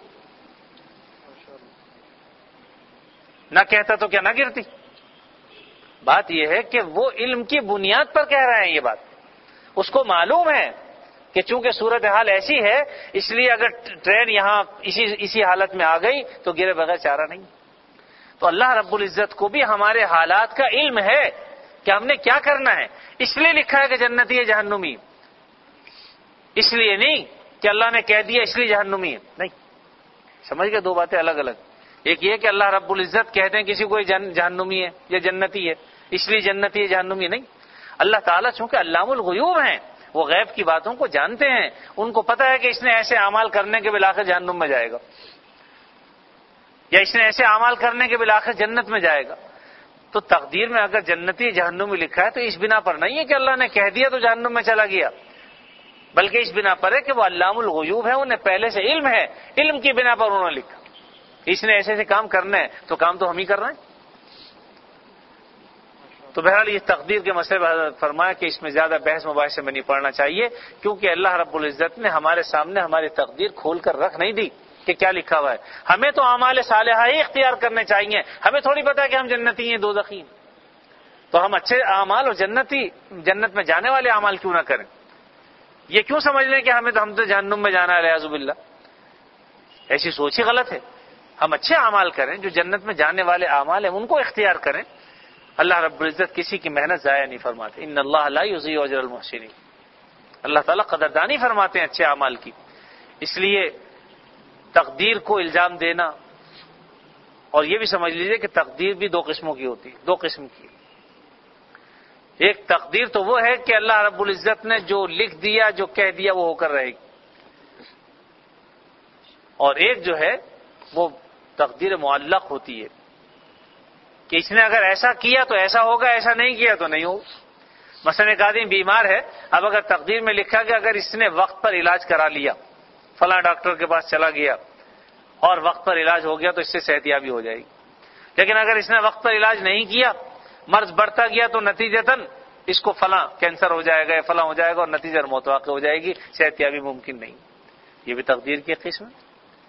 نہ کہتا تو کیا نہ گرتی؟ بات یہ ہے کہ وہ علم کی بنیاد پر کہہ رہے ہیں یہ بات. اس کو معلوم ہے کہ چونکہ صورتحال ایسی ہے اس لیے اگر ٹرین یہاں اسی حالت میں آ گئی تو گرے بغیر چارہ نہیں. تو اللہ رب العزت کو بھی ہمارے حالات کا علم ہے کہ ہم نے کیا کرنا ہے. اس لیے لکھا ہے کہ جنتی ہے جہنمی، اس لیے نہیں کہ اللہ نے کہہ دیا اس لیے جہنمی ہے، نہیں. سمجھ گئے؟ دو باتیں الگ الگ. ایک یہ کہ اللہ رب العزت کہتے ہیں کسی کو جہنمی ہے یا جنتی ہے اس لیے جنتی ہے جہنمی نہیں. اللہ تعالیٰ چونکہ علام الغیوب ہیں، وہ غیب کی باتوں کو جانتے ہیں، ان کو پتہ ہے کہ اس نے ایسے اعمال کرنے کے بالآخر جہنم میں جائے گا یا اس نے ایسے اعمال کرنے کے بالآخر جنت میں جائے گا. تو تقدیر میں اگر جنتی جہنمی لکھا ہے تو اس بنا پر نہیں ہے کہ اللہ نے کہہ دیا تو جہنم میں چلا گیا، بلکہ اس بنا پر ہے کہ وہ علام الغیوب ہے، انہیں پہلے سے علم ہے، علم کی بنا پر انہوں نے لکھا. اس نے ایسے ایسے کام کرنا ہے تو کام تو ہم ہی کر رہے ہیں. تو بہرحال یہ تقدیر کے مسئلے پر فرمایا کہ اس میں زیادہ بحث مباحثے میں نہیں پڑنا چاہیے، کیونکہ اللہ رب العزت نے ہمارے سامنے ہماری تقدیر کھول کر رکھ نہیں دی کہ کیا لکھا ہوا ہے. ہمیں تو اعمال صالحہ ہی اختیار کرنے چاہیے. ہمیں تھوڑی پتا کہ ہم جنتی ہیں دوزخی ہیں، تو ہم اچھے اعمال اور جنت میں جانے والے اعمال کیوں نہ کریں؟ یہ کیوں سمجھ لیں کہ ہم تو جہنم میں جانا ہے الیاذ باللہ؟ ایسی سوچ ہی غلط ہے. ہم اچھے اعمال کریں، جو جنت میں جانے والے اعمال ہیں ان کو اختیار کریں. اللہ رب العزت کسی کی محنت ضائع نہیں فرماتے. ان اللہ لا یضیع اجر المحسنین. اللہ تعالیٰ قدردانی فرماتے ہیں اچھے اعمال کی. اس لیے تقدیر کو الزام دینا، اور یہ بھی سمجھ لیجئے کہ تقدیر بھی 2 قسموں کی ہوتی ہے، 2 قسم کی. ایک تقدیر تو وہ ہے کہ اللہ رب العزت نے جو لکھ دیا، جو کہہ دیا وہ ہو کر رہے گی، اور ایک جو ہے وہ تقدیر معلق ہوتی ہے کہ اس نے اگر ایسا کیا تو ایسا ہوگا، ایسا نہیں کیا تو نہیں ہوگا. مثلا ایک آدمی بیمار ہے، اب اگر تقدیر میں لکھا کہ اگر اس نے وقت پر علاج کرا لیا، فلاں ڈاکٹر کے پاس چلا گیا اور وقت پر علاج ہو گیا تو اس سے صحت یابی ہو جائے گی. لیکن اگر اس نے وقت پر علاج نہیں کیا، مرض بڑھتا گیا تو نتیجتاً اس کو فلاں کینسر ہو جائے گا یا فلاں ہو جائے گا اور نتیجہ موت واقع ہو جائے گی، صحت یابی ممکن نہیں. یہ بھی تقدیر کی قسم ہے.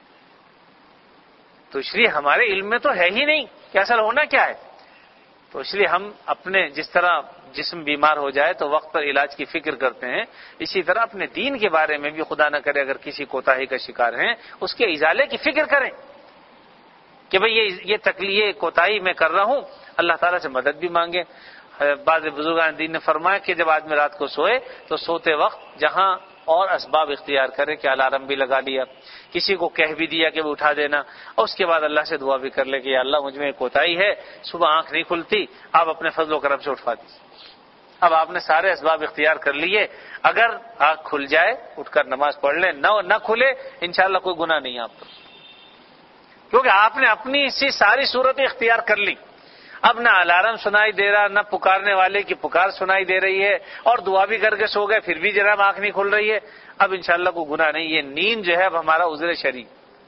تو اس لیے ہمارے علم میں تو ہے ہی نہیں کہ اصل ہونا کیا ہے. تو اس لیے ہم اپنے جس طرح جسم بیمار ہو جائے تو وقت پر علاج کی فکر کرتے ہیں، اسی طرح اپنے دین کے بارے میں بھی خدا نہ کرے اگر کسی کوتاہی کا شکار ہیں اس کے ازالے کی فکر کریں کہ بھئی یہ کوتاہی میں کر رہا ہوں، اللہ تعالیٰ سے مدد بھی مانگیں. بعض بزرگان دین نے فرمایا کہ جب آدمی رات کو سوئے تو سوتے وقت جہاں اور اسباب اختیار کرے کہ الارم بھی لگا لیا، کسی کو کہہ بھی دیا کہ وہ اٹھا دینا، اور اس کے بعد اللہ سے دعا بھی کر لے کہ یا اللہ مجھ میں کوتاہی ہے، صبح آنکھ نہیں کھلتی، آپ اپنے فضل و کرم سے اٹھا دیجیے۔ اب آپ نے سارے اسباب اختیار کر لیے، اگر آنکھ کھل جائے اٹھ کر نماز پڑھ لیں، نہ کھلے انشاءاللہ کوئی گناہ نہیں ہے آپ پر، کیونکہ آپ نے اپنی سی ساری صورتیں اختیار کر لی۔ اب نہ الارم سنائی دے رہا، نہ پکارنے والے کی پکار سنائی دے رہی ہے، اور دعا بھی کر کے سو گئے پھر بھی جناب آنکھ نہیں کھل رہی ہے، اب انشاءاللہ کوئی گناہ نہیں۔ یہ نیند جو ہے اب ہمارا عذر شرعی،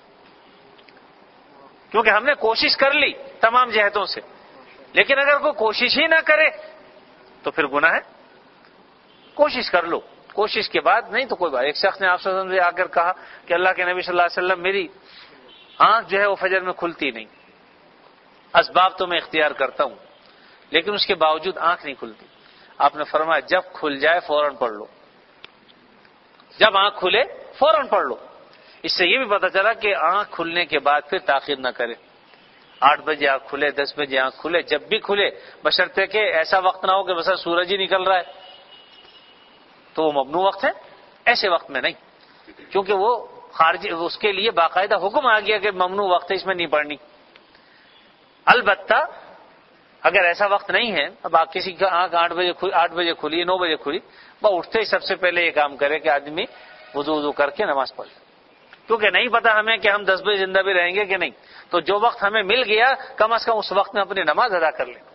کیونکہ ہم نے کوشش کر لی تمام جہتوں سے، لیکن اگر کوئی کوشش ہی نہ کرے تو پھر گناہ ہے۔ کوشش کر لو، کوشش کے بعد نہیں تو کوئی بات۔ ایک شخص نے آپ صلی اللہ علیہ وسلم سے آ کر کہا کہ اللہ کے نبی صلی اللہ علیہ وسلم میری آنکھ جو ہے وہ فجر میں کھلتی نہیں، اسباب تو میں اختیار کرتا ہوں لیکن اس کے باوجود آنکھ نہیں کھلتی۔ آپ نے فرمایا جب کھل جائے فوراً پڑھ لو، جب آنکھ کھلے فوراً پڑھ لو۔ اس سے یہ بھی پتہ چلا کہ آنکھ کھلنے کے بعد پھر تاخیر نہ کرے، 8 بجے آنکھ کھلے، 10 بجے آنکھ کھلے، جب بھی کھلے، بشرطے کہ ایسا وقت نہ ہو کہ بس سورج ہی نکل رہا ہے تو وہ ممنوع وقت ہے، ایسے وقت میں نہیں، کیونکہ وہ خارجی اس کے لیے باقاعدہ حکم آ گیا کہ ممنوع وقت ہے، اس میں نہیں پڑھنی۔ البتہ اگر ایسا وقت نہیں ہے، اب آپ کسی کا آنکھ 8 بجے کھلی، 9 بجے کھلی، وہ اٹھتے ہی سب سے پہلے یہ کام کرے کہ آدمی وضو کر کے نماز پڑھ لے، کیونکہ نہیں پتا ہمیں کہ ہم 10 بجے زندہ بھی رہیں گے کہ نہیں، تو جو وقت ہمیں مل گیا کم از کم اس وقت میں اپنی نماز ادا کر لیں۔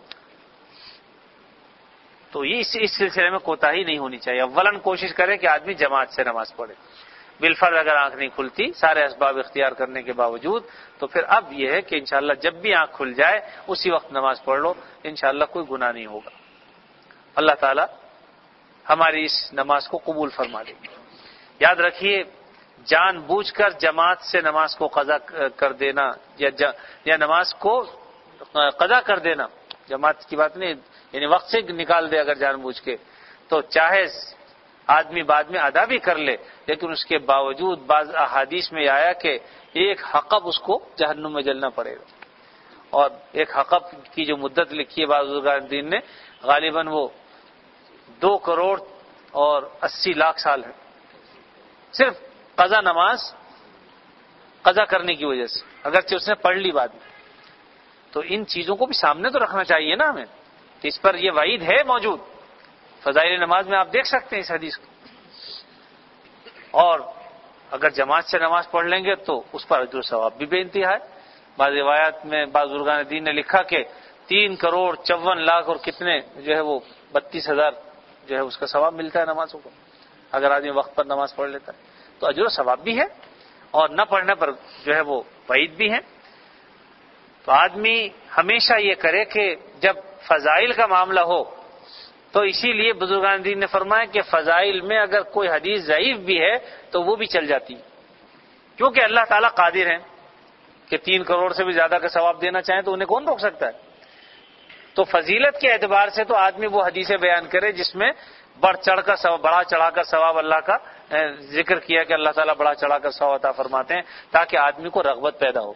تو یہ اس سلسلے میں کوتاہی نہیں ہونی چاہیے۔ اولاً کوشش کرے کہ آدمی جماعت سے نماز پڑھے، بالفرض اگر آنکھ نہیں کھلتی سارے اسباب اختیار کرنے کے باوجود، تو پھر اب یہ ہے کہ انشاءاللہ جب بھی آنکھ کھل جائے اسی وقت نماز پڑھ لو، انشاءاللہ کوئی گناہ نہیں ہوگا۔ اللہ تعالی ہماری اس نماز کو قبول فرما لے۔ یاد رکھیے، جان بوجھ کر جماعت سے نماز کو قضا کر دینا یا نماز کو قضا کر دینا، جماعت کی بات نہیں، یعنی وقت سے نکال دے اگر جان بوجھ کے، تو چاہے آدمی بعد میں ادا بھی کر لے، لیکن اس کے باوجود بعض احادیث میں آیا کہ ایک حقب اس کو جہنم میں جلنا پڑے گا، اور ایک حقب کی جو مدت لکھی ہے بعض بزرگان دین نے، غالباً وہ 2 کروڑ اور 80 لاکھ سال ہے، صرف قضا نماز قضا کرنے کی وجہ سے، اگرچہ اس نے پڑھ لی بعد میں۔ تو ان چیزوں کو بھی سامنے تو رکھنا چاہیے نا ہمیں کہ اس پر یہ وعید ہے موجود، فضائل نماز میں آپ دیکھ سکتے ہیں اس حدیث کو، اور اگر جماعت سے نماز پڑھ لیں گے تو اس پر اجر و ثواب بھی بے انتہا ہے۔ بعض روایات میں بعض بزرگان دین نے لکھا کہ 3 کروڑ 54 لاکھ اور کتنے جو ہے وہ 32,000 جو ہے اس کا ثواب ملتا ہے نمازوں کو، اگر آدمی وقت پر نماز پڑھ لیتا ہے تو اجر و ثواب بھی ہے، اور نہ پڑھنے پر جو ہے وہ وعید بھی ہے۔ تو آدمی ہمیشہ یہ کرے کہ جب فضائل کا معاملہ ہو، تو اسی لیے بزرگان دین نے فرمایا کہ فضائل میں اگر کوئی حدیث ضعیف بھی ہے تو وہ بھی چل جاتی ہے، کیونکہ اللہ تعالیٰ قادر ہیں کہ 3 کروڑ سے بھی زیادہ کا ثواب دینا چاہیں تو انہیں کون روک سکتا ہے۔ تو فضیلت کے اعتبار سے تو آدمی وہ حدیثیں بیان کرے جس میں بڑھ چڑھا کر ثواب اللہ کا ذکر کیا کہ اللہ تعالیٰ بڑا چڑھا کر ثواب عطا فرماتے ہیں، تاکہ آدمی کو رغبت پیدا ہو۔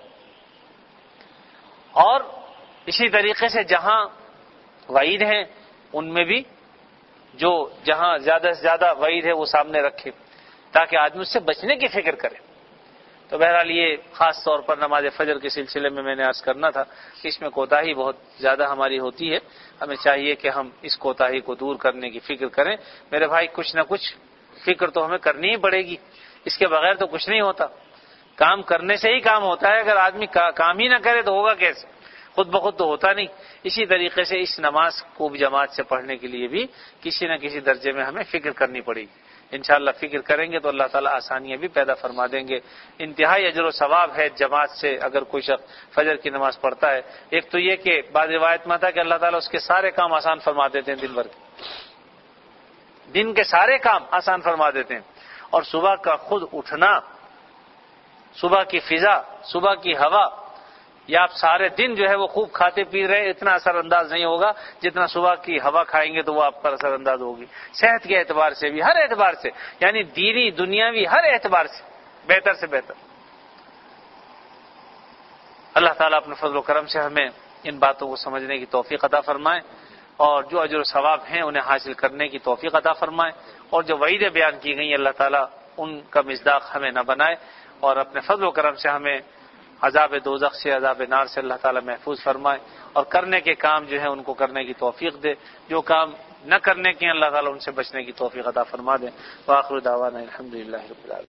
اور اسی طریقے سے جہاں وعید ہیں ان میں بھی جو جہاں زیادہ سے زیادہ وعید ہے وہ سامنے رکھے، تاکہ آدمی اس سے بچنے کی فکر کرے۔ تو بہرحال یہ خاص طور پر نماز فجر کے سلسلے میں نے عرض کرنا تھا کہ اس میں کوتاہی بہت زیادہ ہماری ہوتی ہے، ہمیں چاہیے کہ ہم اس کوتاہی کو دور کرنے کی فکر کریں۔ میرے بھائی کچھ نہ کچھ فکر تو ہمیں کرنی ہی پڑے گی، اس کے بغیر تو کچھ نہیں ہوتا، کام کرنے سے ہی کام ہوتا ہے، اگر آدمی کام ہی نہ کرے تو ہوگا کیسے، خود بخود تو ہوتا نہیں۔ اسی طریقے سے اس نماز کو بھی جماعت سے پڑھنے کے لیے بھی کسی نہ کسی درجے میں ہمیں فکر کرنی پڑے گی۔ انشاءاللہ فکر کریں گے تو اللہ تعالیٰ آسانیاں بھی پیدا فرما دیں گے۔ انتہائی اجر و ثواب ہے جماعت سے اگر کوئی شخص فجر کی نماز پڑھتا ہے۔ ایک تو یہ کہ بعض روایت میں تھا کہ اللہ تعالیٰ اس کے سارے کام آسان فرما دیتے ہیں، دن کے سارے کام آسان فرما دیتے ہیں، اور صبح کا خود اٹھنا، صبح کی فضا، صبح کی ہوا، یا آپ سارے دن جو ہے وہ خوب کھاتے پی رہے، اتنا اثر انداز نہیں ہوگا جتنا صبح کی ہوا کھائیں گے تو وہ آپ پر اثر انداز ہوگی، صحت کے اعتبار سے بھی، ہر اعتبار سے، یعنی دینی دنیاوی ہر اعتبار سے بہتر سے بہتر۔ اللہ تعالیٰ اپنے فضل و کرم سے ہمیں ان باتوں کو سمجھنے کی توفیق عطا فرمائے، اور جو اجر و ثواب ہیں انہیں حاصل کرنے کی توفیق عطا فرمائے، اور جو وعیدیں بیان کی گئی اللہ تعالیٰ ان کا مصداق ہمیں نہ بنائے، اور اپنے فضل و کرم سے ہمیں عذاب دوزخ سے، عذاب نار سے اللہ تعالیٰ محفوظ فرمائے، اور کرنے کے کام جو ہیں ان کو کرنے کی توفیق دے، جو کام نہ کرنے کے ہیں اللہ تعالیٰ ان سے بچنے کی توفیق عطا فرما دے۔ وآخر دعوانا الحمدللہ رب العالمین۔